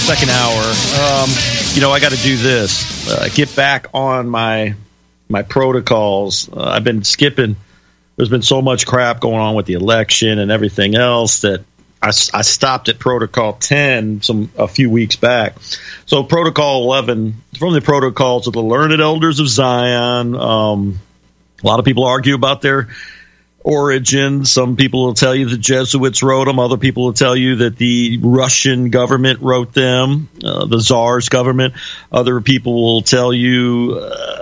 second hour. I got to do this. Get back on my protocols. I've been skipping. There's been so much crap going on with the election and everything else that I stopped at Protocol 10 a few weeks back. So Protocol 11, from the protocols of the Learned Elders of Zion. A lot of people argue about their origin. Some people will tell you the Jesuits wrote them. Other people will tell you that the Russian government wrote them, the Tsar's government. Other people will tell you,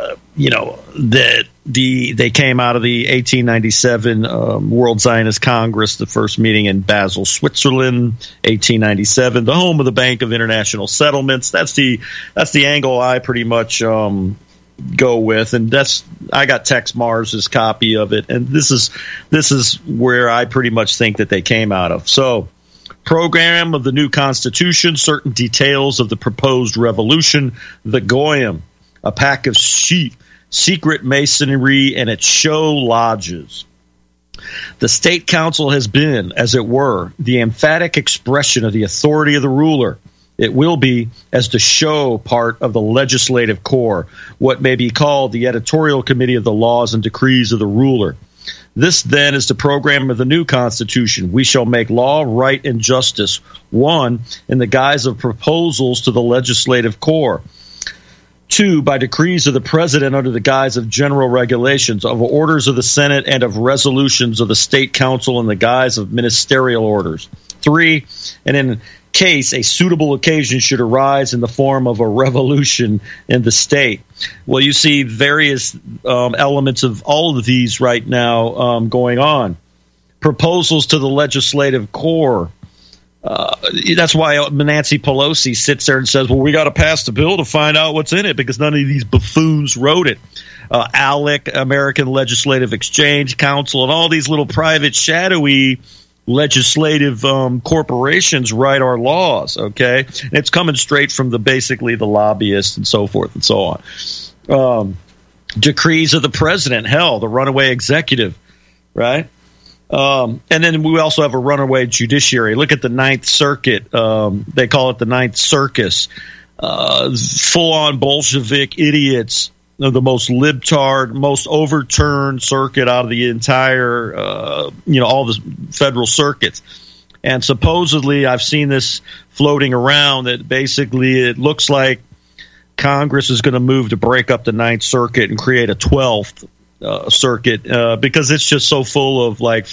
that they came out of the 1897 World Zionist Congress, the first meeting in Basel, Switzerland, 1897, the home of the Bank of International Settlements. That's the angle I pretty much go with, and I got Tex Mars's copy of it, and this is where I pretty much think that they came out of. So, program of the new constitution, certain details of the proposed revolution, the Goyim, a pack of sheep, secret masonry, and its show lodges. The state council has been, as it were, the emphatic expression of the authority of the ruler. It will be, as the show part of the legislative corps, what may be called the editorial committee of the laws and decrees of the ruler. This, then, is the program of the new Constitution. We shall make law, right, and justice, one, in the guise of proposals to the legislative corps. Two, by decrees of the president under the guise of general regulations, of orders of the Senate, and of resolutions of the state council in the guise of ministerial orders. Three, and in case a suitable occasion should arise in the form of a revolution in the state. Well, you see various elements of all of these right now going on. Proposals to the legislative corps. That's why Nancy Pelosi sits there and says, well, we got to pass the bill to find out what's in it, because none of these buffoons wrote it. ALEC, American Legislative Exchange Council, and all these little private shadowy legislative corporations write our laws, okay? And it's coming straight from basically the lobbyists and so forth and so on. Decrees of the president, the runaway executive, right? And then we also have a runaway judiciary. Look at the Ninth Circuit. They call it the Ninth Circus. Full-on Bolshevik idiots, the most libtard, most overturned circuit out of the entire, all the federal circuits. And supposedly, I've seen this floating around that basically it looks like Congress is going to move to break up the Ninth Circuit and create a 12th circuit because it's just so full of like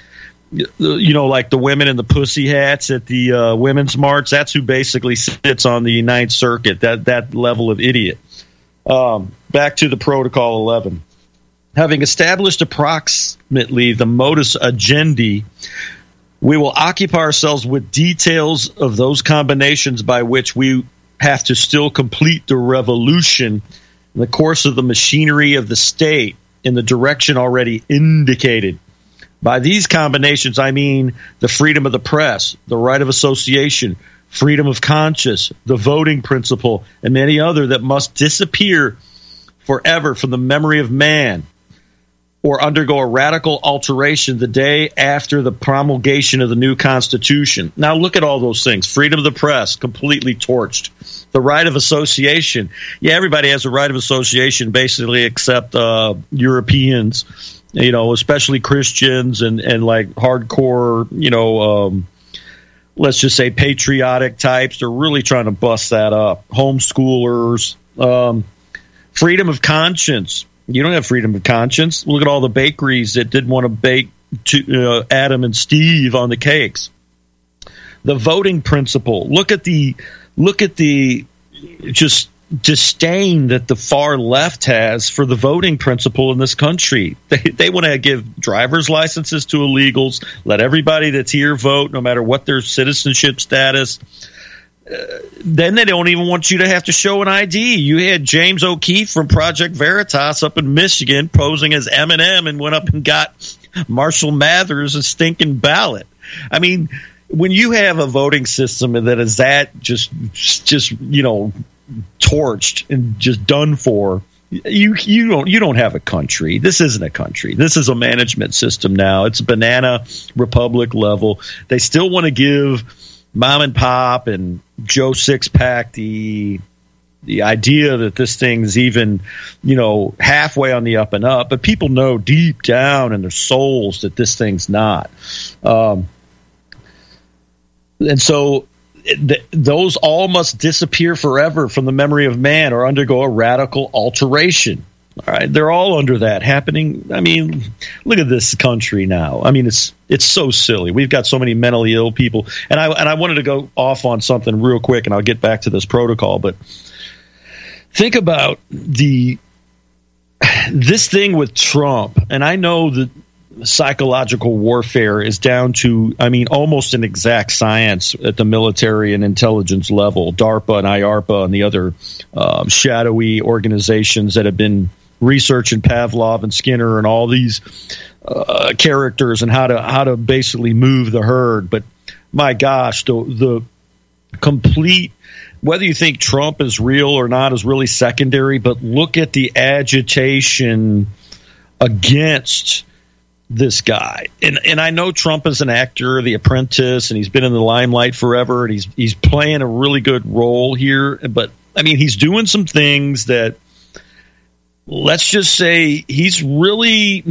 the women in the pussy hats at the Women's March. That's who basically sits on the Ninth Circuit, that level of idiot. Back to the Protocol 11. Having established approximately the modus agendi, we will occupy ourselves with details of those combinations by which we have to still complete the revolution in the course of the machinery of the state in the direction already indicated. By these combinations, I mean the freedom of the press, the right of association, freedom of conscience, the voting principle, and many other that must disappear forever from the memory of man or undergo a radical alteration the day after the promulgation of the new Constitution. Now look at all those things. Freedom of the press, completely torched. The right of association. Yeah, everybody has a right of association basically except Europeans, especially Christians and like hardcore, let's just say patriotic types. They're really trying to bust that up. Homeschoolers. Freedom of conscience. You don't have freedom of conscience. Look at all the bakeries that didn't want to bake Adam and Steve on the cakes. The voting principle. Look at the just disdain that the far left has for the voting principle in this country. They want to give driver's licenses to illegals, let everybody that's here vote, no matter what their citizenship status. Then they don't even want you to have to show an ID. You had James O'Keefe from Project Veritas up in Michigan posing as Eminem and went up and got Marshall Mathers a stinking ballot. I mean, when you have a voting system that is that just torched and just done for, you don't have a country. This isn't a country. This is a management system now. It's banana republic level. They still want to give mom and pop and Joe Sixpack, the idea that this thing's even, halfway on the up and up, but people know deep down in their souls that this thing's not. And so those all must disappear forever from the memory of man or undergo a radical alteration. All right, they're all under that happening. I mean, look at this country now. I mean, it's so silly. We've got so many mentally ill people, and I wanted to go off on something real quick, and I'll get back to this protocol, but think about this thing with Trump, and I know that psychological warfare is down to, almost an exact science at the military and intelligence level. DARPA and IARPA and the other shadowy organizations that have been researching Pavlov and Skinner and all these characters and how to basically move the herd. But my gosh, the complete, whether you think Trump is real or not is really secondary, but look at the agitation against this guy. And I know Trump is an actor, The Apprentice, and he's been in the limelight forever, and he's playing a really good role here. But, he's doing some things that, let's just say, he's really...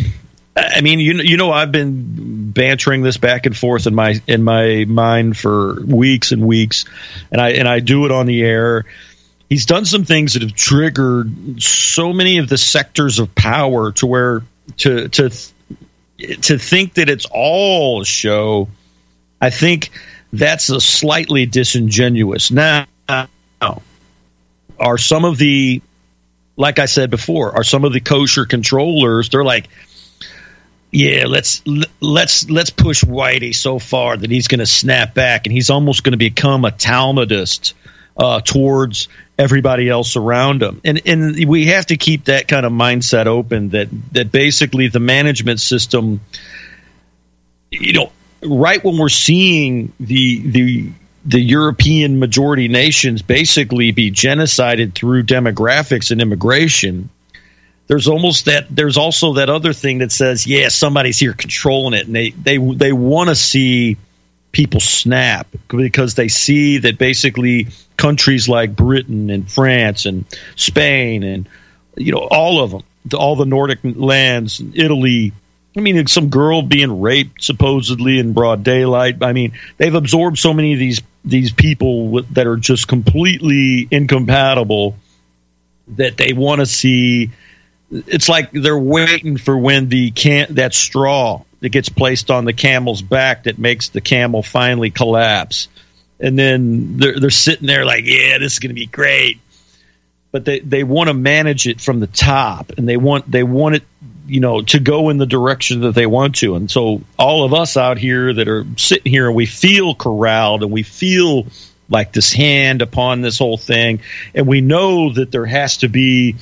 I've been bantering this back and forth in my mind for weeks and weeks, and I do it on the air. He's done some things that have triggered so many of the sectors of power to where to think that it's all a show. I think that's a slightly disingenuous. Now, are some of the, like I said before, are some of the kosher controllers? They're like, yeah, let's push Whitey so far that he's going to snap back, and he's almost going to become a Talmudist towards everybody else around him. And we have to keep that kind of mindset open that basically the management system, right when we're seeing the European majority nations basically be genocided through demographics and immigration, there's also that other thing that says, yeah, somebody's here controlling it, and they want to see people snap because they see that basically countries like Britain and France and Spain and all of them, all the Nordic lands, Italy. Some girl being raped supposedly in broad daylight. They've absorbed so many of these people that are just completely incompatible that they want to see. It's like they're waiting for when that straw that gets placed on the camel's back that makes the camel finally collapse, and then they're sitting there like, yeah, this is going to be great, but they want to manage it from the top, and they want it to go in the direction that they want to. And so all of us out here that are sitting here and we feel corralled and we feel like this hand upon this whole thing, and we know that there has to be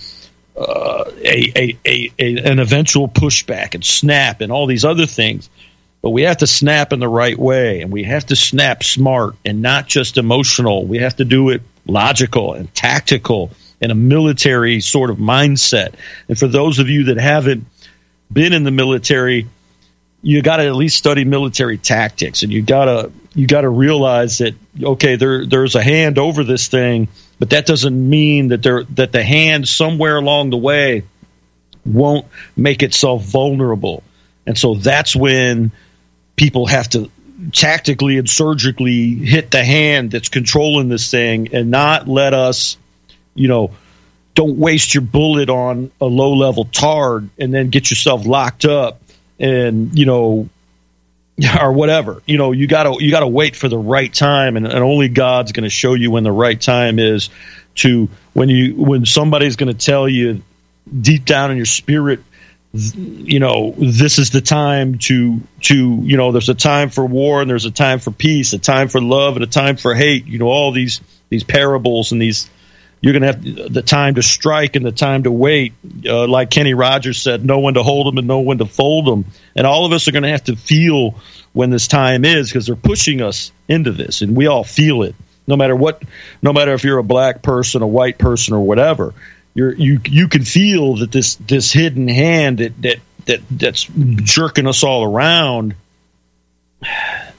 an eventual pushback and snap and all these other things, but we have to snap in the right way, and we have to snap smart and not just emotional. We have to do it logical and tactical in a military sort of mindset. And for those of you that haven't been in the military, you got to at least study military tactics, and you got to realize that, okay, there's a hand over this thing, but that doesn't mean that the hand somewhere along the way won't make itself vulnerable. And so that's when people have to tactically and surgically hit the hand that's controlling this thing, and not let us, don't waste your bullet on a low-level tard and then get yourself locked up and, or whatever. You gotta wait for the right time, and only God's going to show you when the right time is, to when somebody's going to tell you deep down in your spirit, this is the time to there's a time for war and there's a time for peace, a time for love and a time for hate. All these parables and these. You're going to have the time to strike and the time to wait. Like Kenny Rogers said, know when to hold them and know when to fold them. And all of us are going to have to feel when this time is, because they're pushing us into this, and we all feel it. No matter if you're a black person, a white person, or whatever, you can feel that this hidden hand that's jerking us all around.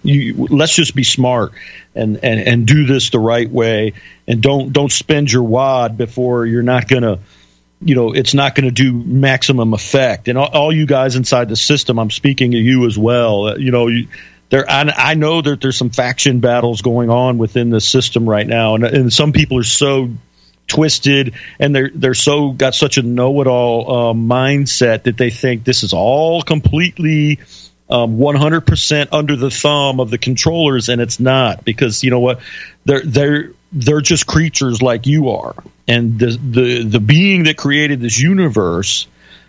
let's just be smart and do this the right way, and don't spend your wad before you're not going to, it's not going to do maximum effect. And all you guys inside the system, I'm speaking to you as well. I know that there's some faction battles going on within the system right now, and some people are so twisted, and they're so got such a know-it-all mindset that they think this is all completely 100% under the thumb of the controllers, and it's not, because you know what, they're just creatures like you are, and the being that created this universe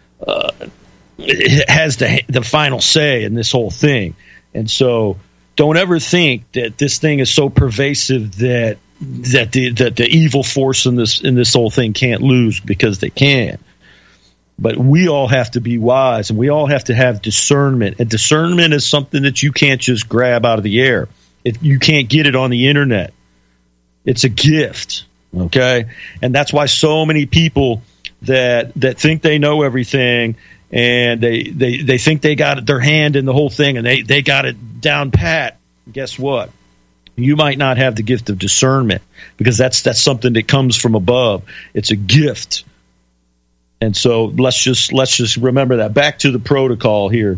has the final say in this whole thing. And so don't ever think that this thing is so pervasive that the evil force in this whole thing can't lose, because they can. But we all have to be wise, and we all have to have discernment. And discernment is something that you can't just grab out of the air. You can't get it on the internet. It's a gift, okay? And that's why so many people that think they know everything, and they think they got their hand in the whole thing, and they got it down pat. Guess what? You might not have the gift of discernment, because that's something that comes from above. It's a gift. And so let's just remember that. Back to the protocol here.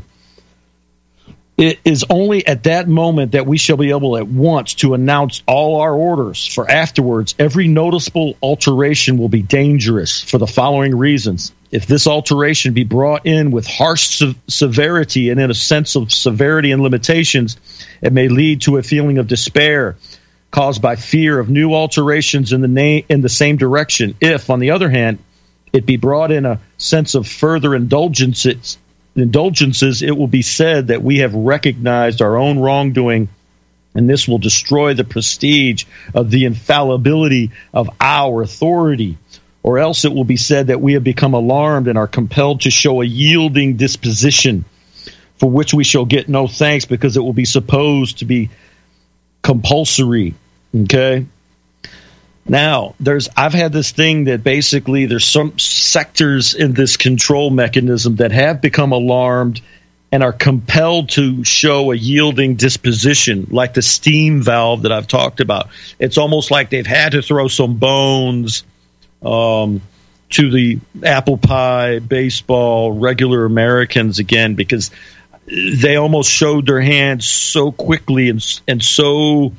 It is only at that moment that we shall be able at once to announce all our orders, for afterwards every noticeable alteration will be dangerous for the following reasons. If this alteration be brought in with harsh severity and in a sense of severity and limitations, it may lead to a feeling of despair caused by fear of new alterations in the same direction. If, on the other hand, it be brought in a sense of further indulgences, it will be said that we have recognized our own wrongdoing, and this will destroy the prestige of the infallibility of our authority. Or else it will be said that we have become alarmed and are compelled to show a yielding disposition, for which we shall get no thanks, because it will be supposed to be compulsory. Okay? Now, I've had this thing that basically there's some sectors in this control mechanism that have become alarmed and are compelled to show a yielding disposition, like the steam valve that I've talked about. It's almost like they've had to throw some bones to the apple pie, baseball, regular Americans again, because they almost showed their hands so quickly and so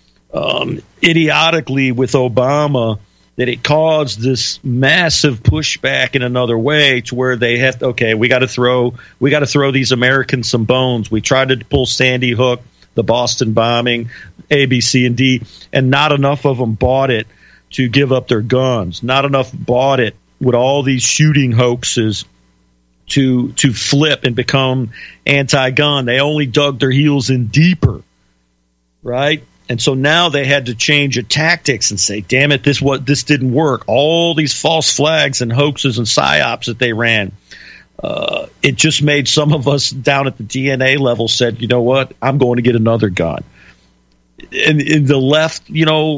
idiotically with Obama that it caused this massive pushback in another way, to where they have we got to throw these Americans some bones. We tried to pull Sandy Hook, the Boston bombing, A, B, C, and D, and not enough of them bought it to give up their guns. Not enough bought it with all these shooting hoaxes to flip and become anti-gun. They only dug their heels in deeper, right? And so now they had to change tactics and say, damn it, this didn't work. All these false flags and hoaxes and psyops that they ran, it just made some of us down at the DNA level said, you know what, I'm going to get another gun. And in the left,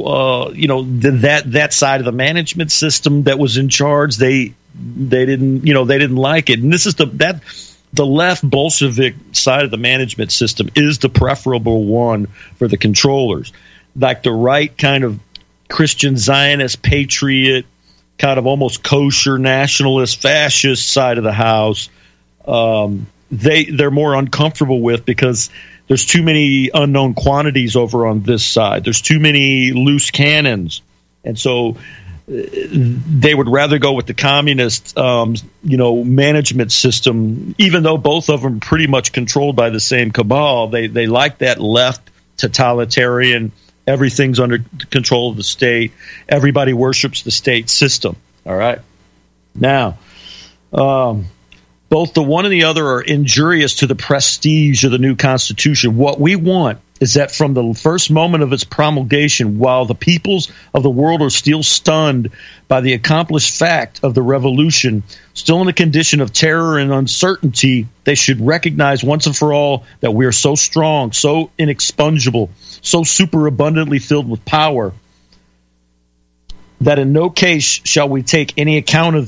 that side of the management system that was in charge, they didn't like it. And this is the left Bolshevik side of the management system is the preferable one for the controllers. Like the right kind of Christian Zionist patriot, kind of almost kosher nationalist fascist side of the house, they're more uncomfortable with, because there's too many unknown quantities over on this side. There's too many loose cannons. And so they would rather go with the communist, management system, even though both of them are pretty much controlled by the same cabal. They like that left totalitarian, everything's under control of the state. Everybody worships the state system. All right. Now, both the one and the other are injurious to the prestige of the new Constitution. What we want is that from the first moment of its promulgation, while the peoples of the world are still stunned by the accomplished fact of the revolution, still in a condition of terror and uncertainty, they should recognize once and for all that we are so strong, so inexpugnable, so superabundantly filled with power, that in no case shall we take any account of them.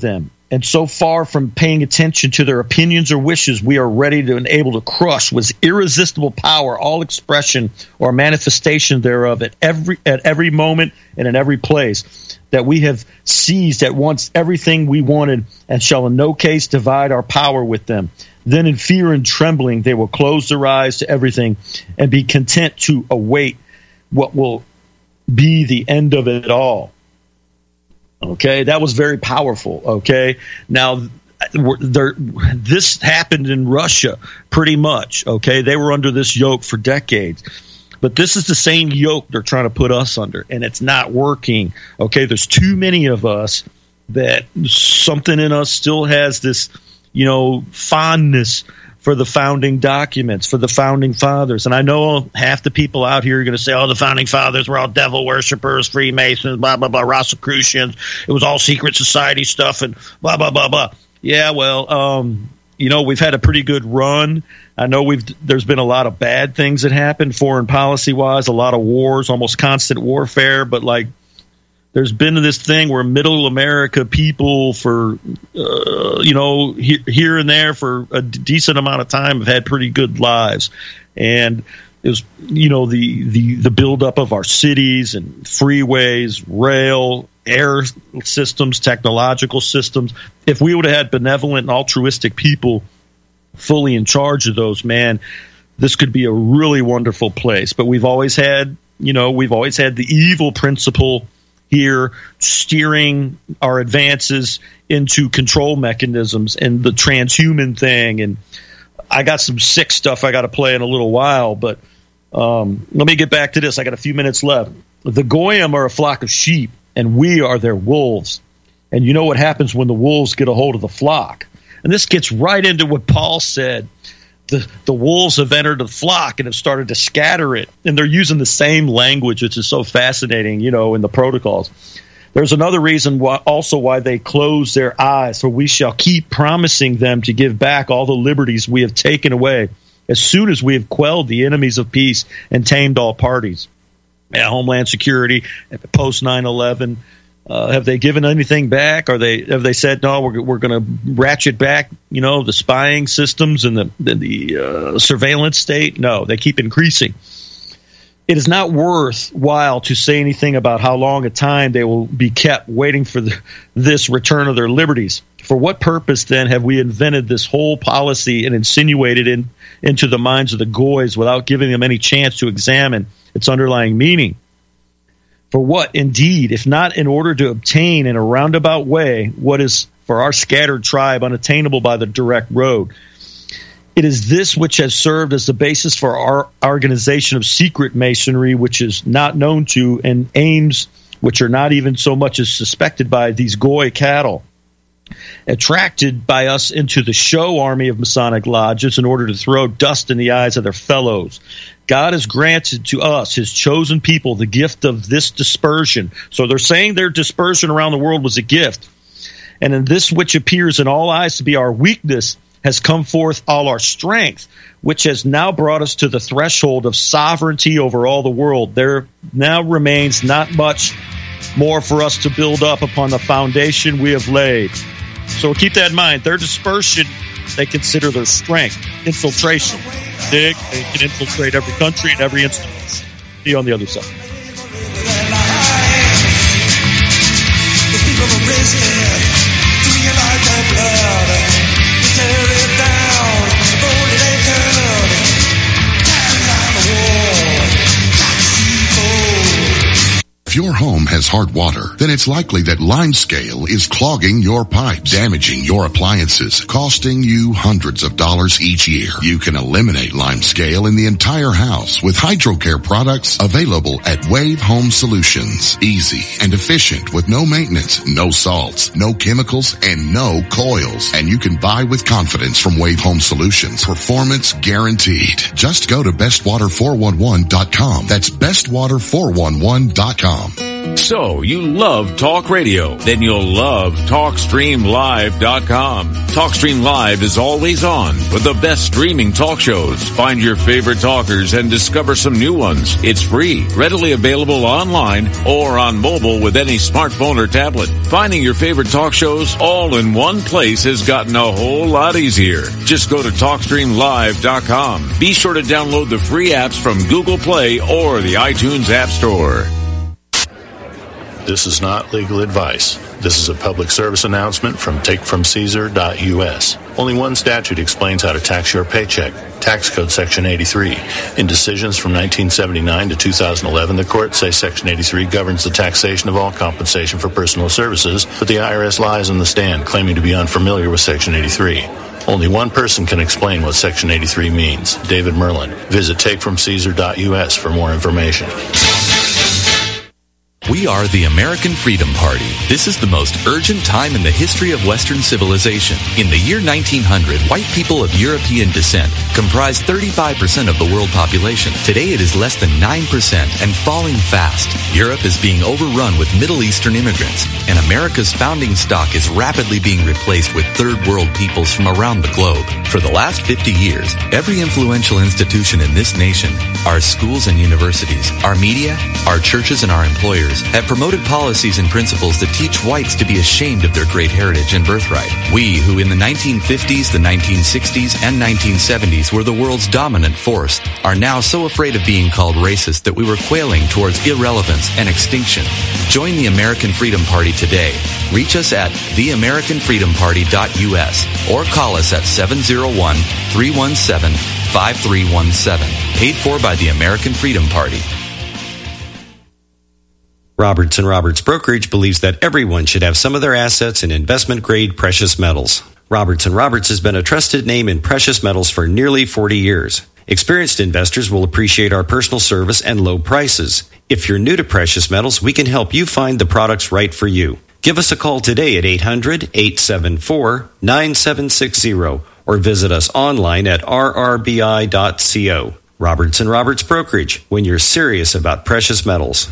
And so far from paying attention to their opinions or wishes, we are ready to and able to crush with irresistible power all expression or manifestation thereof at every moment and in every place, that we have seized at once everything we wanted and shall in no case divide our power with them. Then in fear and trembling they will close their eyes to everything and be content to await what will be the end of it all. Okay, that was very powerful. Okay, now this happened in Russia pretty much. Okay, they were under this yoke for decades, but this is the same yoke they're trying to put us under, and it's not working. Okay, there's too many of us that something in us still has this, fondness for the founding documents, for the founding fathers. And I know half the people out here are going to say, the founding fathers were all devil worshippers, Freemasons, blah, blah, blah, Rosicrucians. It was all secret society stuff and blah, blah, blah, blah. Yeah, well, we've had a pretty good run. I know there's been a lot of bad things that happened foreign policy-wise, a lot of wars, almost constant warfare, but there's been this thing where middle America people for, here and there for a decent amount of time have had pretty good lives. And it was, the buildup of our cities and freeways, rail, air systems, technological systems. If we would have had benevolent and altruistic people fully in charge of those, man, this could be a really wonderful place. But we've always had the evil principle here steering our advances into control mechanisms and the transhuman thing. And I got some sick stuff I got to play in a little while, but let me get back to this. I got a few minutes left. The Goyim are a flock of sheep, and we are their wolves. And you know what happens when the wolves get a hold of the flock? And this gets right into what Paul said. The wolves have entered the flock and have started to scatter it. And they're using the same language, which is so fascinating, in the protocols. There's another reason why they close their eyes, for we shall keep promising them to give back all the liberties we have taken away as soon as we have quelled the enemies of peace and tamed all parties. Homeland Security, post 9/11, have they given anything back? Have they said, no, we're going to ratchet back, the spying systems and the surveillance state? No, they keep increasing. It is not worthwhile to say anything about how long a time they will be kept waiting for this return of their liberties. For what purpose, then, have we invented this whole policy and insinuated into the minds of the Goys without giving them any chance to examine its underlying meaning? For what, indeed, if not in order to obtain in a roundabout way what is for our scattered tribe unattainable by the direct road? It is this which has served as the basis for our organization of secret masonry, which is not known to, and aims which are not even so much as suspected by these Goy cattle, attracted by us into the show army of Masonic lodges in order to throw dust in the eyes of their fellows. God has granted to us, his chosen people, the gift of this dispersion. So they're saying their dispersion around the world was a gift. And in this which appears in all eyes to be our weakness has come forth all our strength, which has now brought us to the threshold of sovereignty over all the world. There now remains not much more for us to build up upon the foundation we have laid. So keep that in mind. Their dispersion, they consider their strength. Infiltration. They can infiltrate every country and every institution. See you on the other side. If your home has hard water, then it's likely that limescale is clogging your pipes, damaging your appliances, costing you hundreds of dollars each year. You can eliminate limescale in the entire house with HydroCare products available at Wave Home Solutions. Easy and efficient with no maintenance, no salts, no chemicals, and no coils. And you can buy with confidence from Wave Home Solutions. Performance guaranteed. Just go to bestwater411.com. That's bestwater411.com. So, you love talk radio? Then you'll love TalkStreamLive.com. TalkStream Live is always on with the best streaming talk shows. Find your favorite talkers and discover some new ones. It's free, readily available online or on mobile with any smartphone or tablet. Finding your favorite talk shows all in one place has gotten a whole lot easier. Just go to TalkStreamLive.com. Be sure to download the free apps from Google Play or the iTunes App Store. This is not legal advice. This is a public service announcement from takefromcaesar.us. Only one statute explains how to tax your paycheck. Tax Code Section 83. In decisions from 1979 to 2011, the courts say Section 83 governs the taxation of all compensation for personal services, but the IRS lies on the stand, claiming to be unfamiliar with Section 83. Only one person can explain what Section 83 means, David Merlin. Visit takefromcaesar.us for more information. We are the American Freedom Party. This is the most urgent time in the history of Western civilization. In the year 1900, white people of European descent comprised 35% of the world population. Today it is less than 9% and falling fast. Europe is being overrun with Middle Eastern immigrants, and America's founding stock is rapidly being replaced with third world peoples from around the globe. For the last 50 years, every influential institution in this nation, our schools and universities, our media, our churches, and our employers have promoted policies and principles that teach whites to be ashamed of their great heritage and birthright. We, who in the 1950s, the 1960s, and 1970s were the world's dominant force, are now so afraid of being called racist that we were quailing towards irrelevance and extinction. Join the American Freedom Party today. Reach us at theamericanfreedomparty.us or call us at 701-317-5317. Paid for by the American Freedom Party. Roberts & Roberts Brokerage believes that everyone should have some of their assets in investment-grade precious metals. Roberts & Roberts has been a trusted name in precious metals for nearly 40 years. Experienced investors will appreciate our personal service and low prices. If you're new to precious metals, we can help you find the products right for you. Give us a call today at 800-874-9760 or visit us online at rrbi.co. Roberts & Roberts Brokerage, when you're serious about precious metals.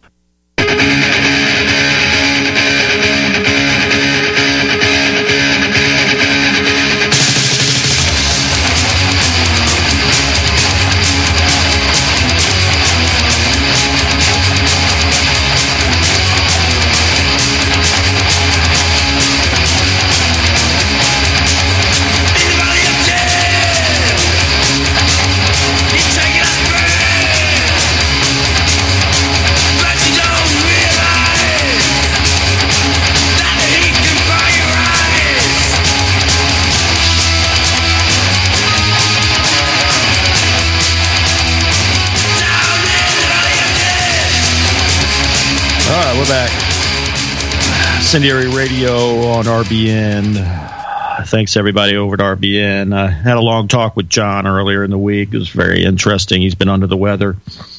We're back. Incendiary Radio on RBN. Thanks, everybody, over at RBN. I had a long talk with John earlier in the week. It was very interesting. He's been under the weather.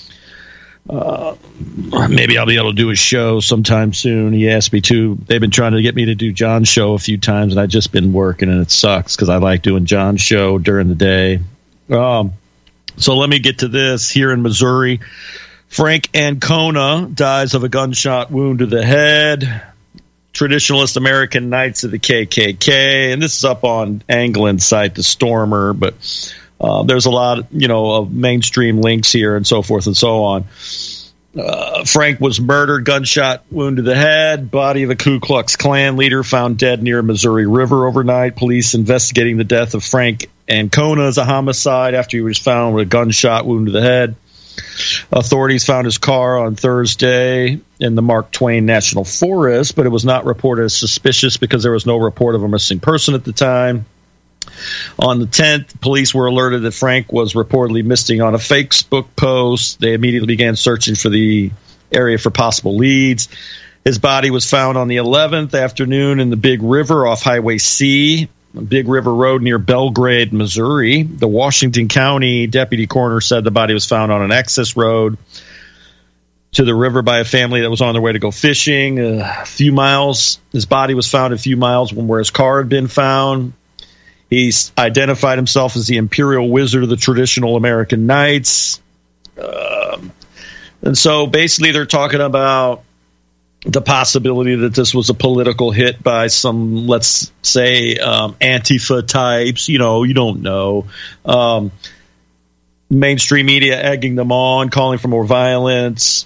Maybe I'll be able to do a show sometime soon. He asked me to. They've been trying to get me to do John's show a few times, and I've just been working, and it sucks because I like doing John's show during the day. So let me get to this. Here in Missouri, Frank Ancona dies of a gunshot wound to the head. Traditionalist American Knights of the KKK, and this is up on Anglin's site, The Stormer, but there's a lot, of mainstream links here and so forth and so on. Frank was murdered, gunshot wound to the head. Body of a Ku Klux Klan leader found dead near Missouri River overnight. Police investigating the death of Frank Ancona as a homicide after he was found with a gunshot wound to the head. Authorities found his car on Thursday in the Mark Twain National Forest, but it was not reported as suspicious because there was no report of a missing person at the time. On the 10th, police were alerted that Frank was reportedly missing on a Facebook post. They immediately began searching for the area for possible leads. His body was found on the 11th afternoon in the Big River off Highway C, Big River Road near Belgrade, Missouri. The Washington County deputy coroner said the body was found on an access road to the river by a family that was on their way to go fishing. A few miles, his body was found a few miles from where his car had been found. He's identified himself as the Imperial Wizard of the Traditional American Knights. And so basically they're talking about the possibility that this was a political hit by some, let's say, Antifa types. You don't know. Mainstream media egging them on, calling for more violence.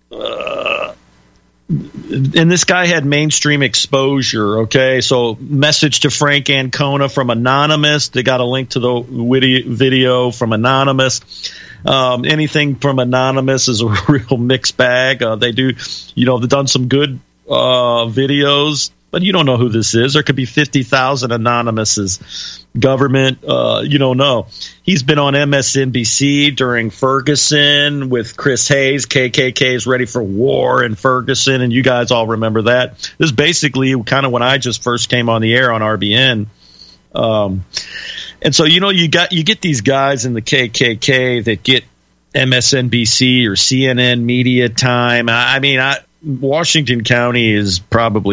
And this guy had mainstream exposure, okay? So message to Frank Ancona from Anonymous. They got a link to the video from Anonymous. Anything from Anonymous is a real mixed bag. They do, they've done some good videos, but you don't know who this is. There could be 50,000 Anonymouses. Government, you don't know. He's been on MSNBC during Ferguson with Chris Hayes. KKK is ready for war in Ferguson, and you guys all remember that. This is basically kind of when I just first came on the air on RBN. And so, you get these guys in the KKK that get MSNBC or CNN media time. I mean, Washington County is probably,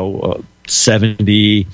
70,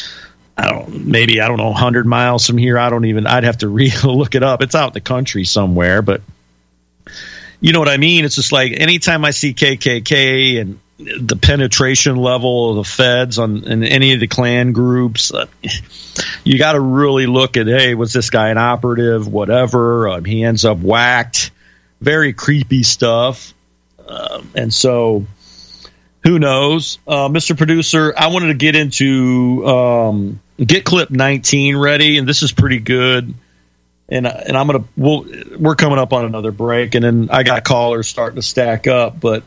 100 miles from here. I'd have to look it up. It's out in the country somewhere, but you know what I mean? It's just like anytime I see KKK and the penetration level of the feds in any of the Klan groups, you got to really look at, hey, was this guy an operative, whatever. He ends up whacked. Very creepy stuff. And so who knows? Mr. Producer, I wanted to get into get clip 19 ready, and this is pretty good. And we're coming up on another break, and then I got callers starting to stack up, but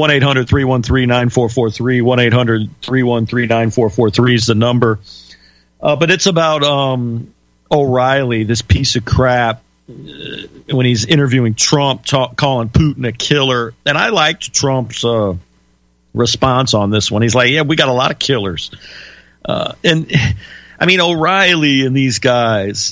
1-800-313-9443, 1-800-313-9443 is the number. But it's about O'Reilly, this piece of crap, when he's interviewing Trump, calling Putin a killer. And I liked Trump's response on this one. He's like, yeah, we got a lot of killers. And I mean, O'Reilly and these guys,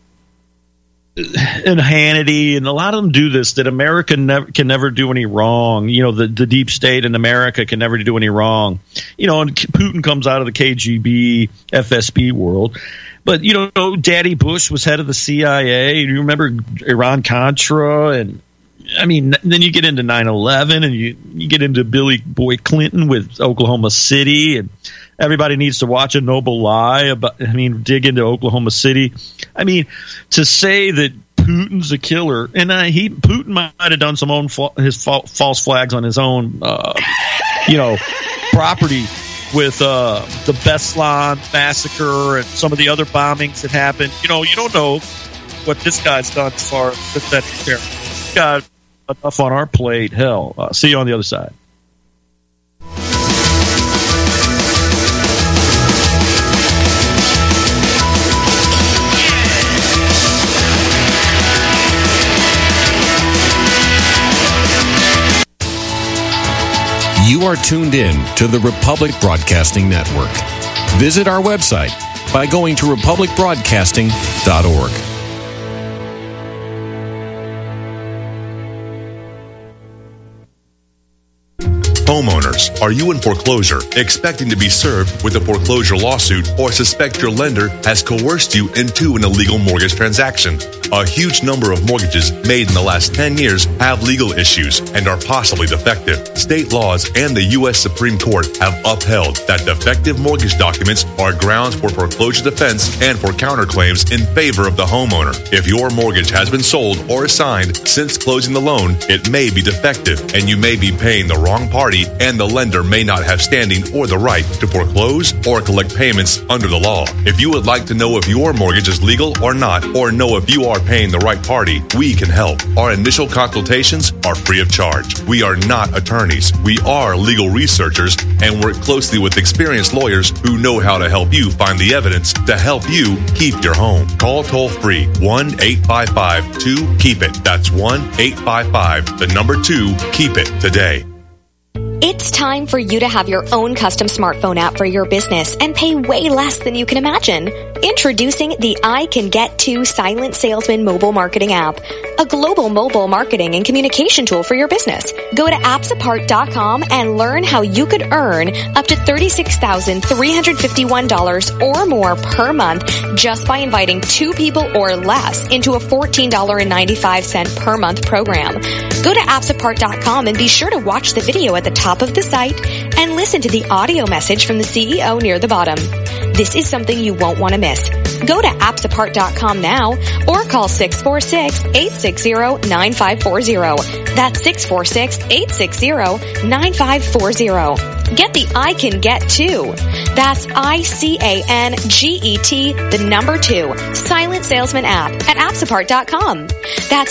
and Hannity, and a lot of them do this, that America can never do any wrong. The deep state in America can never do any wrong. And Putin comes out of the KGB, FSB world. But, Daddy Bush was head of the CIA. You remember Iran-Contra? And, I mean, then you get into 9/11, and you get into Billy Boy Clinton with Oklahoma City, and everybody needs to watch A Noble Lie dig into Oklahoma City. I mean, to say that Putin's a killer, and Putin might have done some his false flags on his own, property with the Beslan massacre and some of the other bombings that happened. You don't know what this guy's done as far as that care. We've got enough on our plate. Hell, see you on the other side. You are tuned in to the Republic Broadcasting Network. Visit our website by going to republicbroadcasting.org. Homeowners, are you in foreclosure, expecting to be served with a foreclosure lawsuit, or suspect your lender has coerced you into an illegal mortgage transaction? A huge number of mortgages made in the last 10 years have legal issues and are possibly defective. State laws and the U.S. Supreme Court have upheld that defective mortgage documents are grounds for foreclosure defense and for counterclaims in favor of the homeowner. If your mortgage has been sold or assigned since closing the loan, it may be defective and you may be paying the wrong party, and the lender may not have standing or the right to foreclose or collect payments under the law. If you would like to know if your mortgage is legal or not, or know if you are paying the right party, we can help. Our initial consultations are free of charge. We are not attorneys. We are legal researchers and work closely with experienced lawyers who know how to help you find the evidence to help you keep your home. Call toll-free 1-855-2-KEEP-IT. That's 1-855-2-KEEP-IT today. It's time for you to have your own custom smartphone app for your business and pay way less than you can imagine. Introducing the I Can Get To Silent Salesman mobile marketing app, a global mobile marketing and communication tool for your business. Go to appsapart.com and learn how you could earn up to $36,351 or more per month just by inviting 2 people or less into a $14.95 per month program. Go to appsapart.com and be sure to watch the video at the top top of the site and listen to the audio message from the CEO near the bottom. This is something you won't want to miss. Go to appsapart.com now or call 646-860-9540. That's 646-860-9540. Get the I Can Get 2. That's ICANGET, the number 2, Silent Salesman app at appsapart.com. That's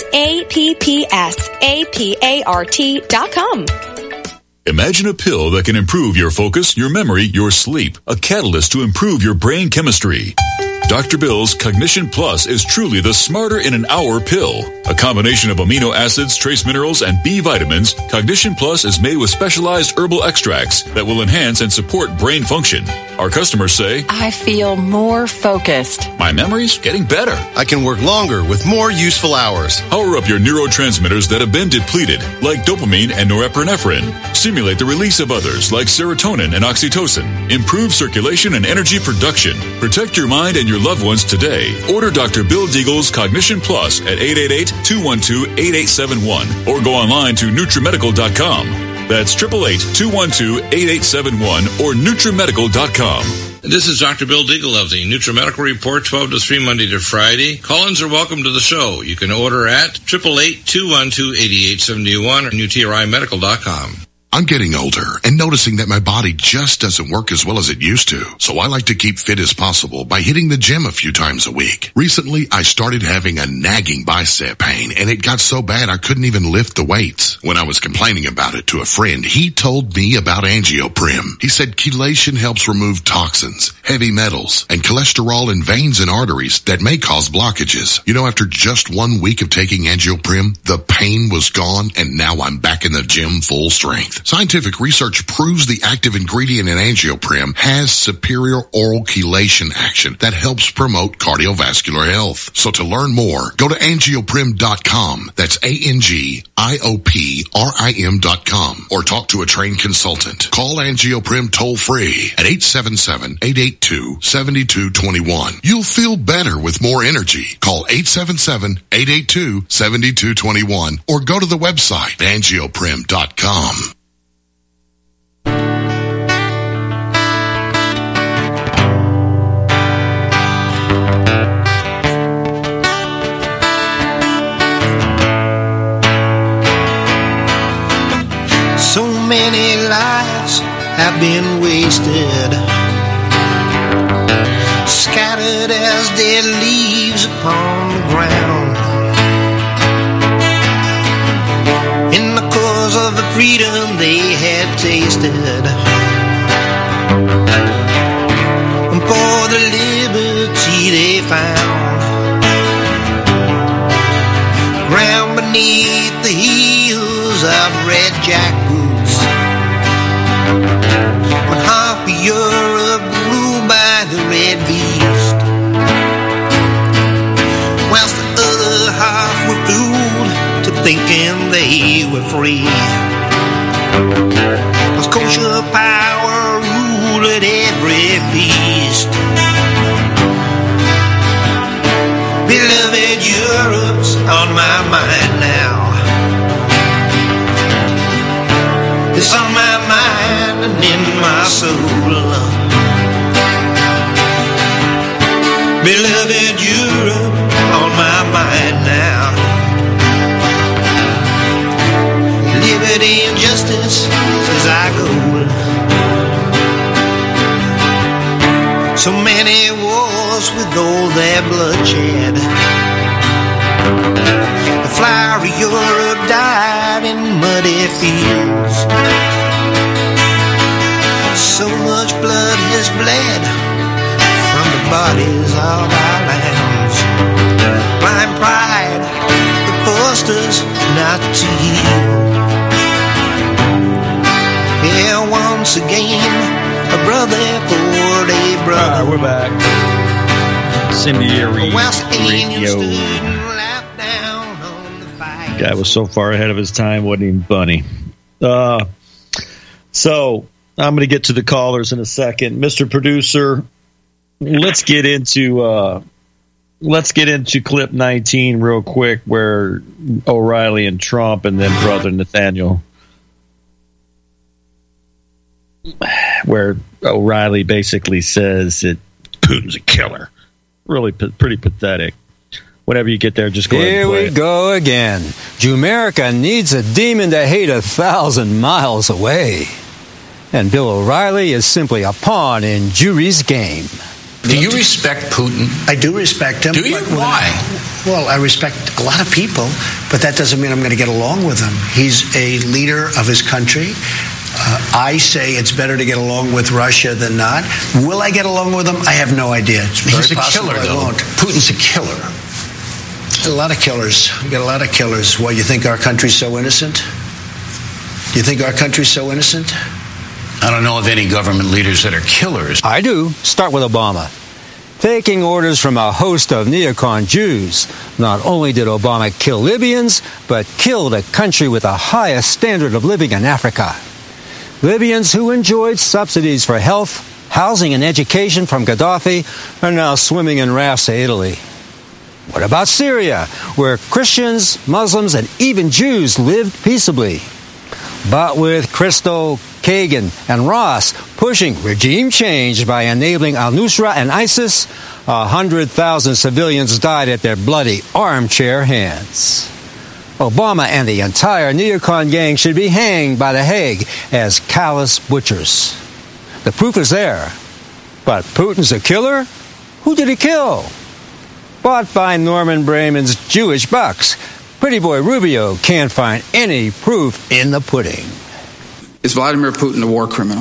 APPSAPART.com. Imagine a pill that can improve your focus, your memory, your sleep. A catalyst to improve your brain chemistry. Dr. Bill's Cognition Plus is truly the smarter in an hour pill. A combination of amino acids, trace minerals, and B vitamins, Cognition Plus is made with specialized herbal extracts that will enhance and support brain function. Our customers say, I feel more focused. My memory's getting better. I can work longer with more useful hours. Power up your neurotransmitters that have been depleted, like dopamine and norepinephrine. Stimulate the release of others, like serotonin and oxytocin. Improve circulation and energy production. Protect your mind and your loved ones today. Order Dr. Bill Deagle's Cognition Plus at 888-212-8871 or go online to NutriMedical.com. That's 888-212-8871 or NutriMedical.com. This is Dr. Bill Deagle of the NutriMedical Report, 12 to 3, Monday to Friday. Call-ins are welcome to the show. You can order at 888-212-8871 or NutriMedical.com. I'm getting older and noticing that my body just doesn't work as well as it used to. So I like to keep fit as possible by hitting the gym a few times a week. Recently, I started having a nagging bicep pain and it got so bad I couldn't even lift the weights. When I was complaining about it to a friend, he told me about Angioprim. He said chelation helps remove toxins, heavy metals, and cholesterol in veins and arteries that may cause blockages. You know, after just 1 week of taking Angioprim, the pain was gone and now I'm back in the gym full strength. Scientific research proves the active ingredient in Angioprim has superior oral chelation action that helps promote cardiovascular health. So to learn more, go to angioprim.com. That's ANGIOPRIM.com or talk to a trained consultant. Call Angioprim toll free at 877-882-7221. You'll feel better with more energy. Call 877-882-7221 or go to the website angioprim.com. So many lives have been wasted, scattered as dead leaves upon the ground, in the cause of the freedom they had tasted, and for the liberty they found. Ground beneath the heels of red jackboots, when half of Europe ruled by the red beast, whilst the other half were fooled to thinking they were free. Cause kosher power ruled at every feast. Beloved, Europe's on my mind now. It's on my mind and in my soul. Beloved, Europe on my mind now. Liberty and justice is our goal. So many wars with all their bloodshed. The flower of Europe died in muddy fields. So much blood has bled from the bodies of our lambs. Blind pride that forced us not to yield. Yeah, once again, a brother for a brother. All right, we're back. Incendiary Radio. Guy was so far ahead of his time, wasn't even funny. So I'm going to get to the callers in a second. Mr. Producer, let's get into clip 19 real quick, where O'Reilly and Trump, and then Brother Nathaniel. where O'Reilly basically says that Putin's a killer. Really pretty pathetic. Whenever you get there, just go ahead and play Here we go again. Jumerica needs a demon to hate 1,000 miles away. And Bill O'Reilly is simply a pawn in Jury's game. Do you respect Putin? I do respect him. Do you? Why? Well, I respect a lot of people, but that doesn't mean I'm going to get along with him. He's a leader of his country. I say it's better to get along with Russia than not. Will I get along with him? I have no idea. It's very He's a possible killer, I though. won't. Putin's a killer. A lot of killers. We got a lot of killers. Why, you think our country's so innocent? Do you think our country's so innocent? I don't know of any government leaders that are killers. I do. Start with Obama. Taking orders from a host of neocon Jews, not only did Obama kill Libyans, but killed a country with the highest standard of living in Africa. Libyans who enjoyed subsidies for health, housing, and education from Gaddafi are now swimming in rafts to Italy. What about Syria, where Christians, Muslims, and even Jews lived peaceably? But with Christo, Kagan, and Ross pushing regime change by enabling al-Nusra and ISIS, 100,000 civilians died at their bloody armchair hands. Obama and the entire neocon gang should be hanged by The Hague as callous butchers. The proof is there. But Putin's a killer? Who did he kill? Bought by Norman Brayman's Jewish bucks, Pretty Boy Rubio can't find any proof in the pudding. Is Vladimir Putin a war criminal?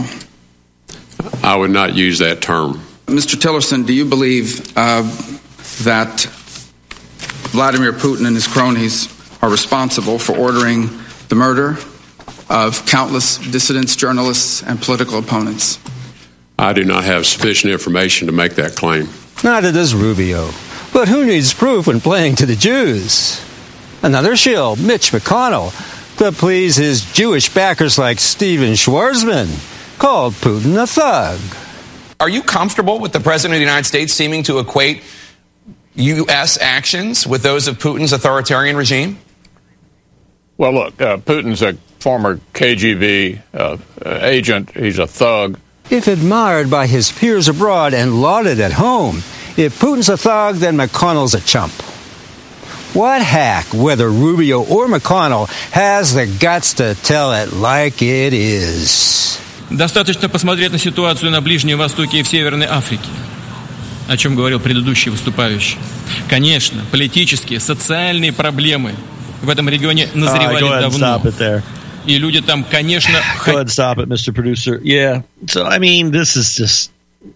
I would not use that term. Mr. Tillerson, do you believe that Vladimir Putin and his cronies are responsible for ordering the murder of countless dissidents, journalists, and political opponents? I do not have sufficient information to make that claim. Neither does Rubio. But who needs proof when playing to the Jews? Another shill, Mitch McConnell, to please his Jewish backers like Steven Schwarzman, called Putin a thug. Are you comfortable with the President of the United States seeming to equate U.S. actions with those of Putin's authoritarian regime? Well, look, Putin's a former KGB agent. He's a thug. If admired by his peers abroad and lauded at home, if Putin's a thug, then McConnell's a chump. What hack, whether Rubio or McConnell, has the guts to tell it like it is? Достаточно посмотреть на ситуацию на Ближнем Востоке и в Северной Африке, о чем говорил предыдущий выступающий. Конечно, политические, социальные проблемы в этом регионе назревали давно. И люди там, конечно... Go ahead and stop it, Mr. Producer. Yeah. So, I mean, this is just...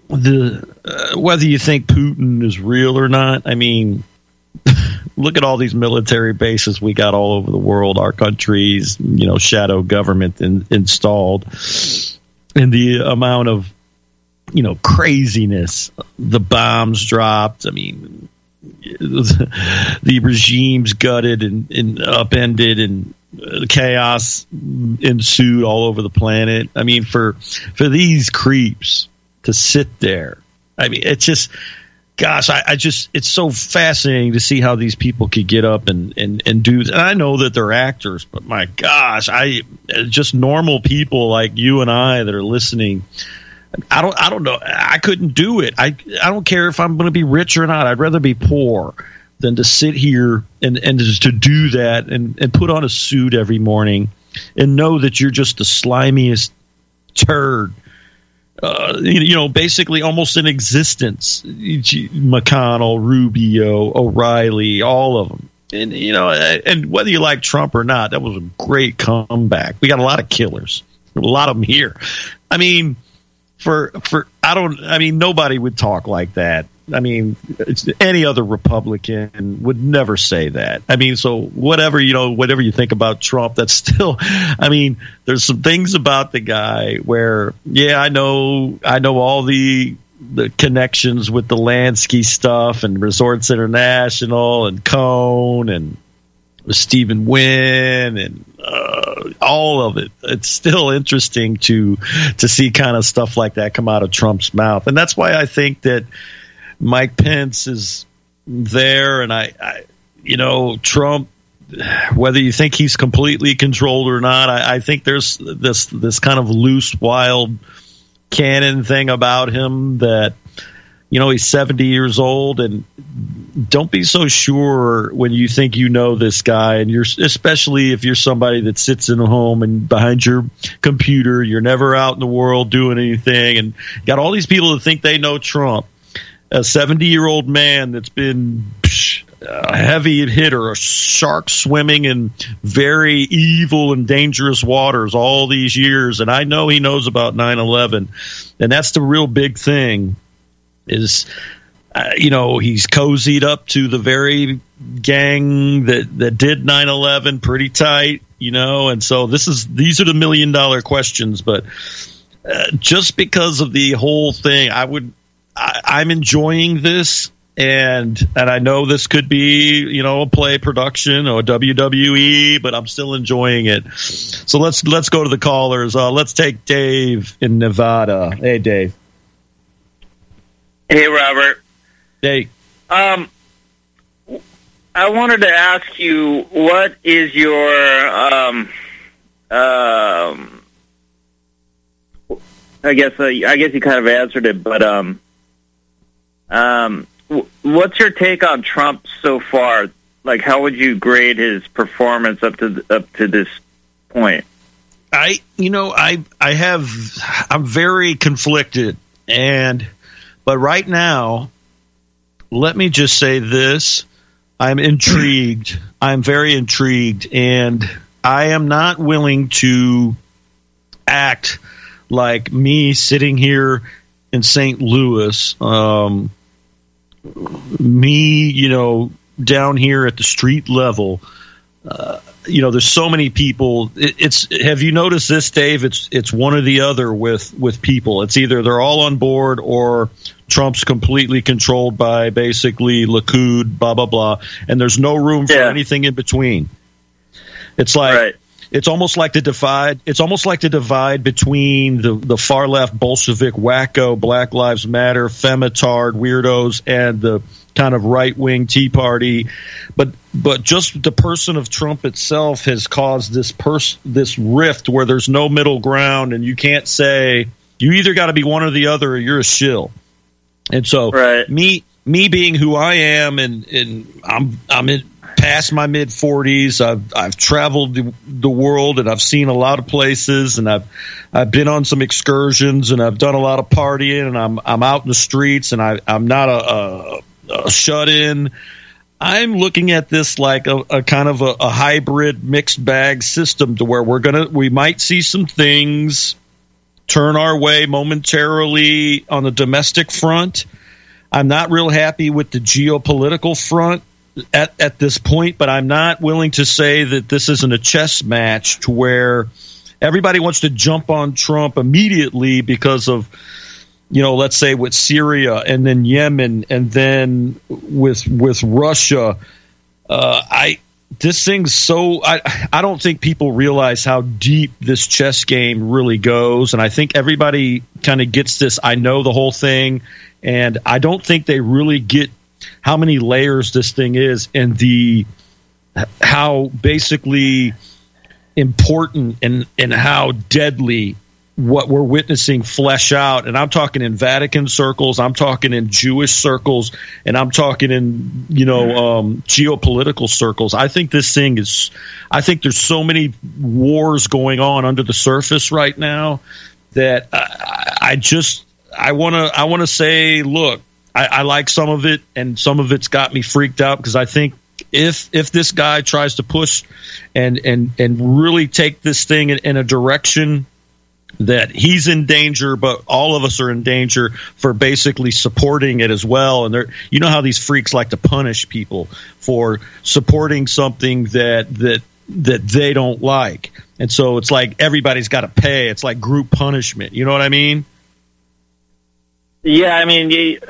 whether you think Putin is real or not, I mean... Look at all these military bases we got all over the world, our country's, shadow government installed, and the amount of, craziness, the bombs dropped. I mean, the regime's gutted and upended, and chaos ensued all over the planet. I mean, for these creeps to sit there, I mean, it's just... Gosh, it's so fascinating to see how these people could get up and do. And I know that they're actors, but my gosh, just normal people like you and I that are listening. I don't know. I couldn't do it. I don't care if I'm going to be rich or not. I'd rather be poor than to sit here and just to do that and put on a suit every morning and know that you're just the slimiest turd. Basically almost in existence. McConnell, Rubio, O'Reilly, all of them. And, and whether you like Trump or not, that was a great comeback. We got a lot of killers, a lot of them here. I mean, nobody would talk like that. I mean, any other Republican would never say that. I mean, so whatever you think about Trump, that's still, I mean, there's some things about the guy where, yeah, I know all the connections with the Lansky stuff and Resorts International and Cohn and Stephen Wynn and all of it. It's still interesting to see kind of stuff like that come out of Trump's mouth. And that's why I think that Mike Pence is there, and I Trump whether you think he's completely controlled or not, I think there's this kind of loose, wild canon thing about him that, he's 70 years old, and don't be so sure when you think you know this guy, and especially if you're somebody that sits in a home and behind your computer, you're never out in the world doing anything, and got all these people that think they know Trump. A 70-year-old man that's been a heavy hitter, a shark swimming in very evil and dangerous waters all these years, and I know he knows about 9/11, and that's the real big thing. Is he's cozied up to the very gang that did 9/11 pretty tight, and so these are the $1 million questions. But just because of the whole thing, I'm enjoying this, and I know this could be a play production or WWE, but I'm still enjoying it. So let's go to the callers. Let's take Dave in Nevada. Hey, Dave. Hey, Robert. Hey. I wanted to ask you, what is your I guess you kind of answered it, but what's your take on Trump so far? Like, how would you grade his performance up to this point? I'm very conflicted, but right now, let me just say this. I'm intrigued. I'm very intrigued, and I am not willing to act like me sitting here in St. Louis, down here at the street level. There's so many people. Have you noticed this, Dave? It's one or the other with people. It's either they're all on board or Trump's completely controlled by basically Likud, blah blah blah, and there's no room for anything in between. It's like it's almost like the divide. It's almost like the divide between the far left Bolshevik wacko, Black Lives Matter, femitard weirdos, and the kind of right wing Tea Party. But just the person of Trump itself has caused this rift where there's no middle ground, and you can't say you either got to be one or the other, or you're a shill. And so me being who I am, and I'm past my mid 40s. I've traveled the world, and I've seen a lot of places, and I've been on some excursions, and I've done a lot of partying, and I'm out in the streets, and I'm not a shut in. I'm looking at this like a kind of a hybrid mixed bag system, to where we might see some things turn our way momentarily on the domestic front. I'm not real happy with the geopolitical front at this point, but I'm not willing to say that this isn't a chess match to where everybody wants to jump on Trump immediately because of, let's say with Syria and then Yemen and then with Russia. This thing's so I don't think people realize how deep this chess game really goes, and I think everybody kind of gets this. I know the whole thing, and I don't think they really get how many layers this thing is, and how basically important and how deadly what we're witnessing flesh out. And I'm talking in Vatican circles, I'm talking in Jewish circles, and I'm talking in geopolitical circles. I think this thing I think there's so many wars going on under the surface right now that I want to say, look, I like some of it, and some of it's got me freaked out, because I think if this guy tries to push and really take this thing in a direction that he's in danger, but all of us are in danger for basically supporting it as well. And you know how these freaks like to punish people for supporting something that they don't like. And so it's like everybody's got to pay. It's like group punishment. You know what I mean? Yeah, I mean, you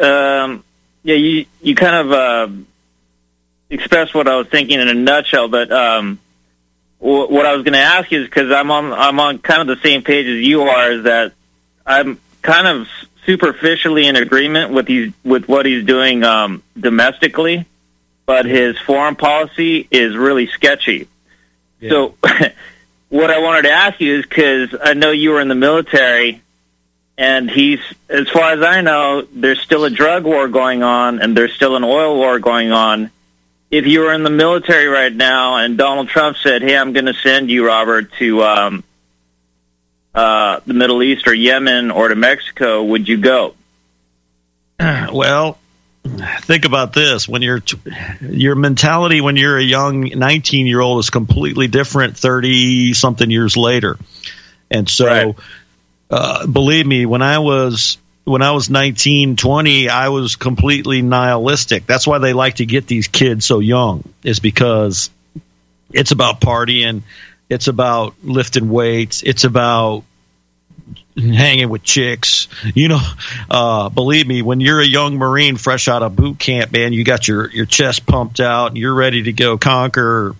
kind of expressed what I was thinking in a nutshell, but what I was going to ask you is, because I'm on kind of the same page as you are, is that I'm kind of superficially in agreement with what he's doing domestically, but his foreign policy is really sketchy. Yeah. So what I wanted to ask you is, because I know you were in the military, and he's, as far as I know, there's still a drug war going on, and there's still an oil war going on. If you were in the military right now and Donald Trump said, hey, I'm going to send you, Robert, to the Middle East or Yemen or to Mexico, would you go? Well, think about this. When your mentality when you're a young 19-year-old is completely different 30-something years later. And so, believe me, when I was 19, 20, I was completely nihilistic. That's why they like to get these kids so young, is because it's about partying, it's about lifting weights, it's about hanging with chicks. Believe me, when you're a young Marine fresh out of boot camp, man, you got your chest pumped out and you're ready to go conquer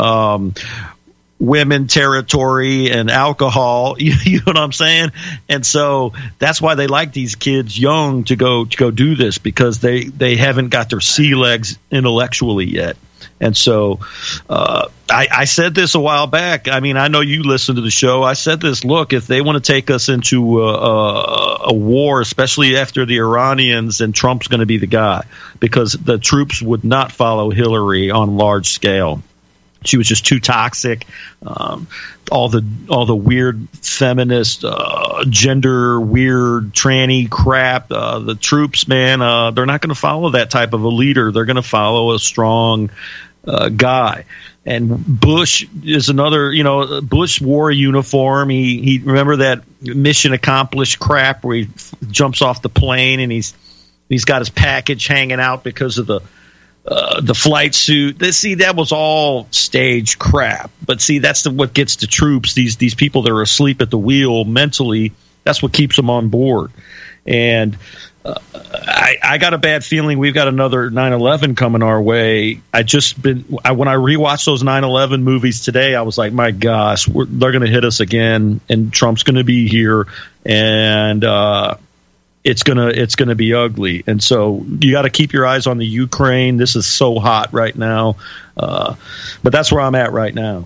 women territory and alcohol. You know what I'm saying? And so that's why they like these kids young to go do this, because they haven't got their sea legs intellectually yet. And so I said this a while back. I mean, I know you listened to the show. I said this, look, if they want to take us into a war, especially after the Iranians, then Trump's going to be the guy, because the troops would not follow Hillary on large scale. She was just too toxic. All the weird feminist, gender weird tranny crap. The troops, man, they're not going to follow that type of a leader. They're going to follow a strong guy. And Bush is another. Bush wore a uniform. He remember that mission accomplished crap where he jumps off the plane and he's got his package hanging out because of the flight suit. That was all stage crap. But see, that's what gets the troops, these people that are asleep at the wheel mentally. That's what keeps them on board. And I got a bad feeling we've got another 9/11 coming our way. When I rewatched those 9/11 movies today, I was like, my gosh, they're going to hit us again, and Trump's going to be here, and it's gonna be ugly. And so you got to keep your eyes on the Ukraine. This is so hot right now, but that's where I'm at right now.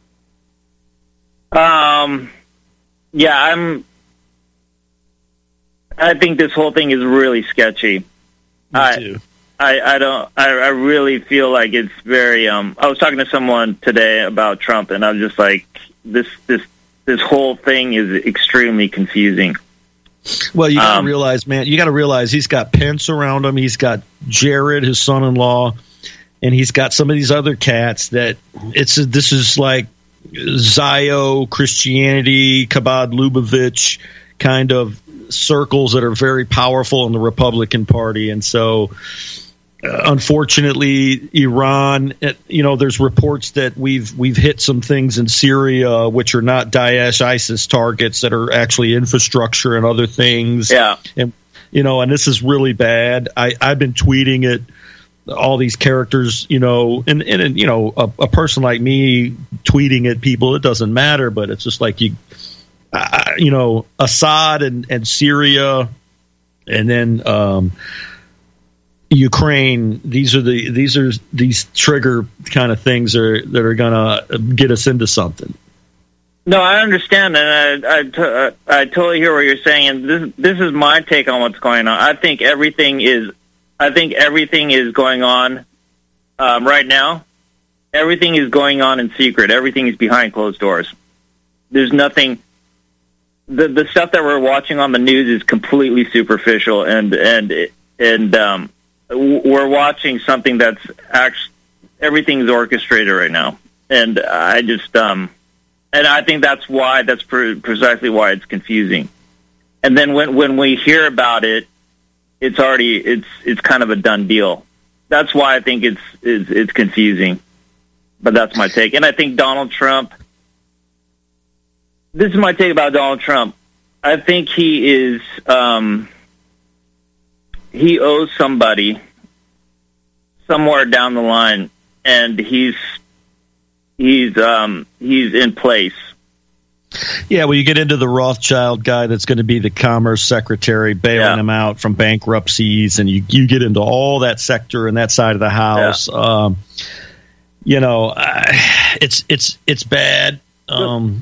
I think this whole thing is really sketchy. Me too. I really feel like it's very. I was talking to someone today about Trump, and I was just like, this whole thing is extremely confusing. Well, you got to realize, man, he's got Pence around him. He's got Jared, his son-in-law, and he's got some of these other cats that this is like Zio, Christianity, Chabad Lubavitch kind of circles that are very powerful in the Republican Party. And so, unfortunately, Iran, there's reports that we've hit some things in Syria which are not Daesh, ISIS targets, that are actually infrastructure and other things. Yeah. And this is really bad. I've been tweeting it, all these characters, and a person like me tweeting at people, it doesn't matter, but it's just like Assad and Syria, and then Ukraine. These are these trigger kind of things that are gonna get us into something. No, I understand, and I totally hear what you're saying. And this is my take on what's going on. I think everything is going on right now. Everything is going on in secret. Everything is behind closed doors. There's nothing. The stuff that we're watching on the news is completely superficial, and we're watching something that's actually, everything's orchestrated right now. And I just and I think that's precisely why it's confusing. And then when we hear about it, it's kind of a done deal. That's why I think it's confusing. But that's my take. And I think Donald Trump. This is my take about Donald Trump. I think he is he owes somebody somewhere down the line, and he's in place. Yeah, well, you get into the Rothschild guy that's going to be the commerce secretary, bailing him out from bankruptcies, and you get into all that sector and that side of the house. Yeah. It's bad. Look,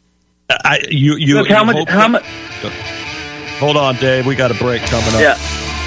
how much? Hold on, Dave. We got a break coming up. Yeah.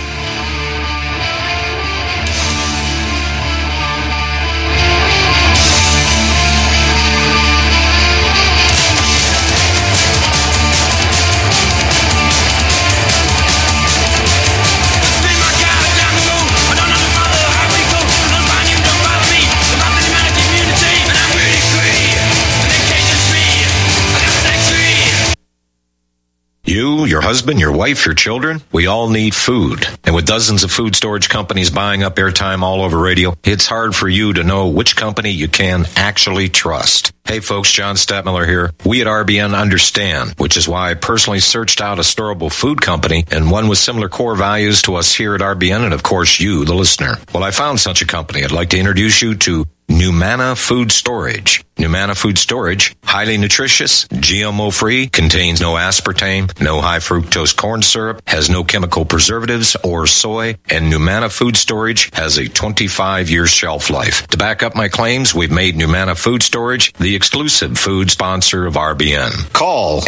You, your husband, your wife, your children, we all need food. And with dozens of food storage companies buying up airtime all over radio, it's hard for you to know which company you can actually trust. Hey folks, John Stadtmiller here. We at RBN understand, which is why I personally searched out a storable food company and one with similar core values to us here at RBN and of course you, the listener. Well, I found such a company. I'd like to introduce you to Numana Food Storage. Numana Food Storage, highly nutritious, GMO-free, contains no aspartame, no high-fructose corn syrup, has no chemical preservatives or soy, and Numana Food Storage has a 25-year shelf life. To back up my claims, we've made Numana Food Storage the exclusive food sponsor of RBN. Call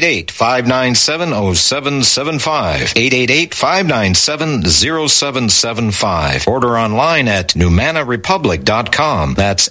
888-597-0775, 888-597-0775. Order online at NumanaRepublic.com. That's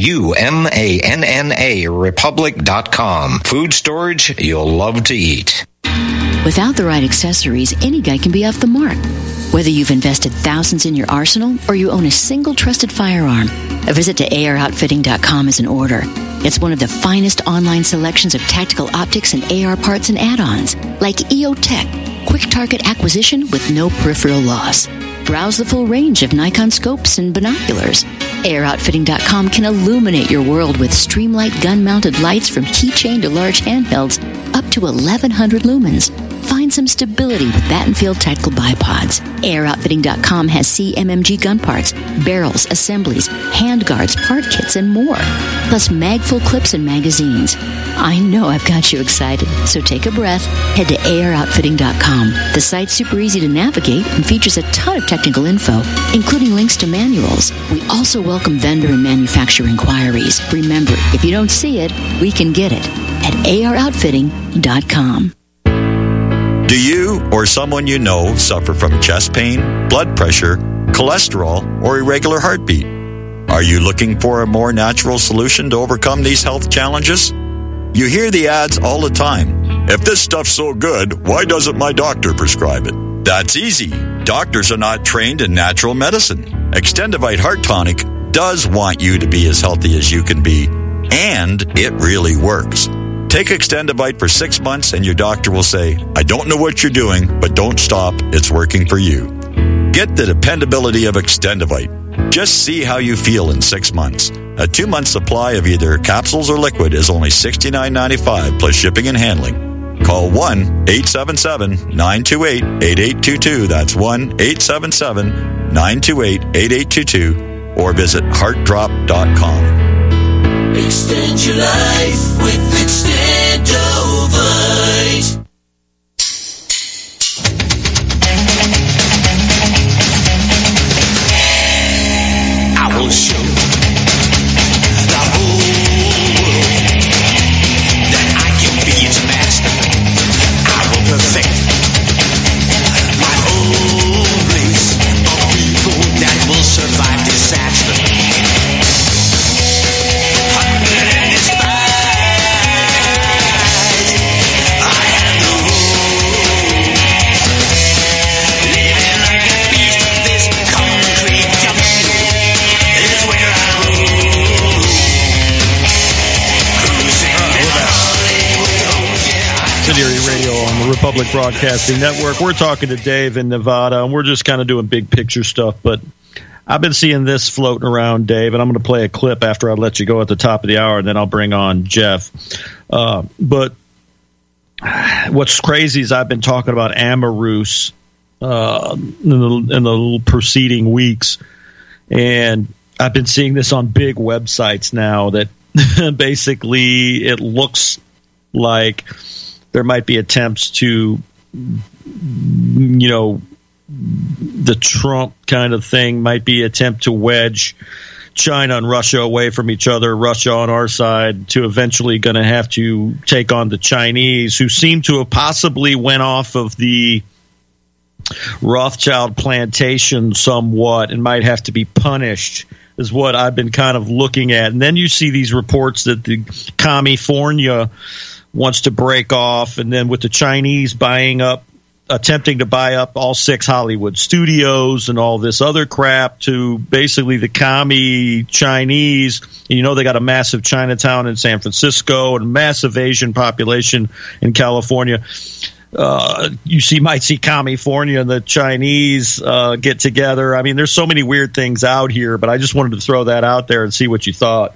NUMANNA Republic.com. Food storage you'll love to eat. Without the right accessories, any guy can be off the mark. Whether you've invested thousands in your arsenal or you own a single trusted firearm, a visit to AROutfitting.com is in order. It's one of the finest online selections of tactical optics and AR parts and add-ons, like EOTech, quick target acquisition with no peripheral loss. Browse the full range of Nikon scopes and binoculars. AROutfitting.com can illuminate your world with Streamlight gun-mounted lights from keychain to large handhelds up to 1,100 lumens. Find some stability with Battenfield tactical bipods. AirOutfitting.com has CMMG gun parts, barrels, assemblies, handguards, part kits, and more. Plus mag-full clips and magazines. I know I've got you excited, so take a breath. Head to AirOutfitting.com. The site's super easy to navigate and features a ton of technical info, including links to manuals. We also welcome vendor and manufacturer inquiries. Remember, if you don't see it, we can get it at AirOutfitting.com. Do you or someone you know suffer from chest pain, blood pressure, cholesterol, or irregular heartbeat? Are you looking for a more natural solution to overcome these health challenges? You hear the ads all the time. If this stuff's so good, why doesn't my doctor prescribe it? That's easy. Doctors are not trained in natural medicine. Extendivite Heart Tonic does want you to be as healthy as you can be, and it really works. Take Extendivite for 6 months and your doctor will say, I don't know what you're doing, but don't stop. It's working for you. Get the dependability of Extendivite. Just see how you feel in 6 months. A 2-month supply of either capsules or liquid is only $69.95 plus shipping and handling. Call 1-877-928-8822. That's 1-877-928-8822 or visit heartdrop.com. Extend your life with Extendovite. I will show the whole world that I can be its master. I will perfect my own race of people that will survive disaster. Radio on the Republic Broadcasting Network. We're talking to Dave in Nevada, and we're just kind of doing big picture stuff. But I've been seeing this floating around, Dave, and I'm going to play a clip after I let you go at the top of the hour, and then I'll bring on Jeff. But what's crazy is I've been talking about Amaruse in the preceding weeks, and I've been seeing this on big websites now that basically it looks like there might be attempts to, the Trump kind of thing might be attempt to wedge China and Russia away from each other, Russia on our side, to eventually going to have to take on the Chinese, who seem to have possibly went off of the Rothschild plantation somewhat and might have to be punished, is what I've been kind of looking at. And then you see these reports that the California wants to break off, and then with the Chinese attempting to buy up all 6 Hollywood studios and all this other crap to basically the commie Chinese. They got a massive Chinatown in San Francisco and a massive Asian population in California. Might see California and the Chinese get together. I mean, there's so many weird things out here, but I just wanted to throw that out there and see what you thought.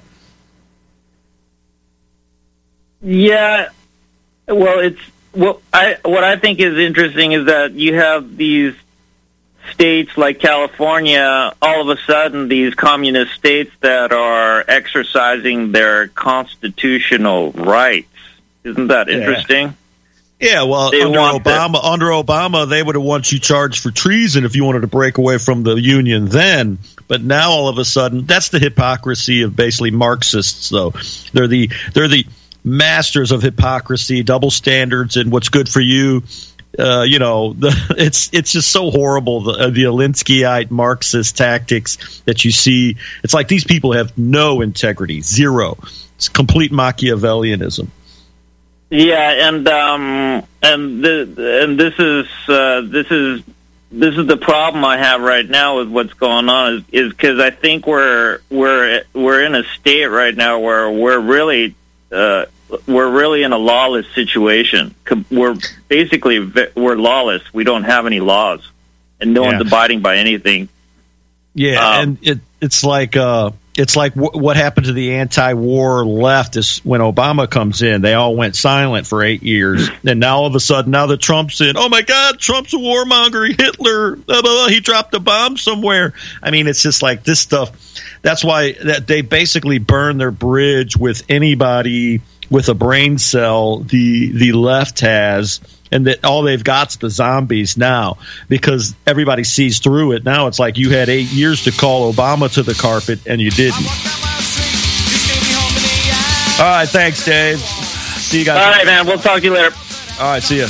Yeah, well, what I think is interesting is that you have these states like California, all of a sudden these communist states that are exercising their constitutional rights. Isn't that interesting? Yeah, well, under Obama, they would have wanted you charged for treason if you wanted to break away from the Union then. But now all of a sudden, that's the hypocrisy of basically Marxists, though. They're the masters of hypocrisy, double standards, and what's good for you. It's just so horrible, the Alinskyite Marxist tactics that you see. It's like these people have no integrity, zero. It's complete Machiavellianism. Yeah, and this is the problem I have right now with what's going on is because I think we're in a state right now where we're really in a lawless situation. We're lawless. We don't have any laws, and no one's abiding by anything. Yeah, and it's like what happened to the anti-war left is when Obama comes in, they all went silent for 8 years, and now all of a sudden, now that Trump's in, oh my God, Trump's a warmonger, Hitler, blah, blah, blah, he dropped a bomb somewhere. I mean, it's just like this stuff. That's why they basically burn their bridge with anybody with a brain cell the left has, and that all they've got's the zombies now because everybody sees through it. Now it's like you had 8 years to call Obama to the carpet and you didn't. All right, thanks, Dave. See you guys. All right, man. We'll talk to you later. All right, see ya.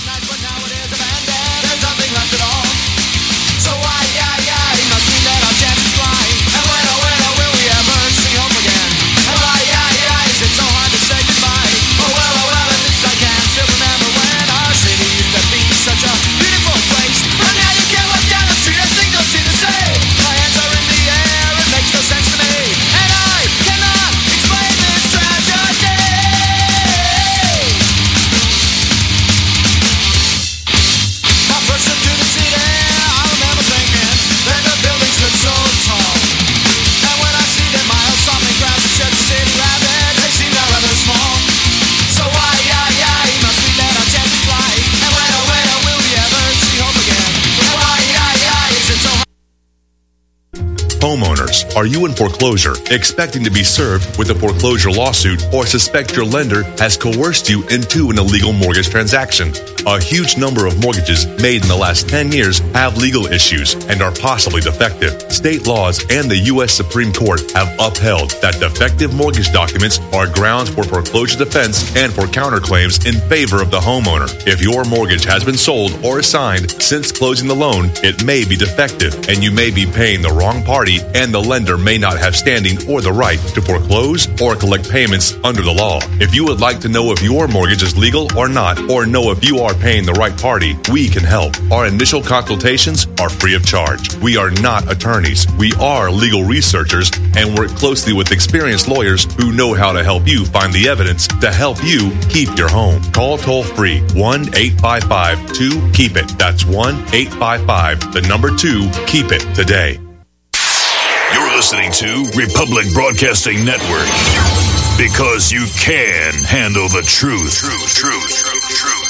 Homeowners, are you in foreclosure, expecting to be served with a foreclosure lawsuit, or suspect your lender has coerced you into an illegal mortgage transaction? A huge number of mortgages made in the last 10 years have legal issues and are possibly defective. State laws and the U.S. Supreme Court have upheld that defective mortgage documents are grounds for foreclosure defense and for counterclaims in favor of the homeowner. If your mortgage has been sold or assigned since closing the loan, it may be defective and you may be paying the wrong party, and the lender may not have standing or the right to foreclose or collect payments under the law. If you would like to know if your mortgage is legal or not, or know if you are paying the right party, we can help. Our initial consultations are free of charge. We are not attorneys. We are legal researchers and work closely with experienced lawyers who know how to help you find the evidence to help you keep your home. Call toll-free 1-855-2-KEEP-IT. That's 1-855-2-KEEP-IT today. You're listening to Republic Broadcasting Network, because you can handle the truth. Truth.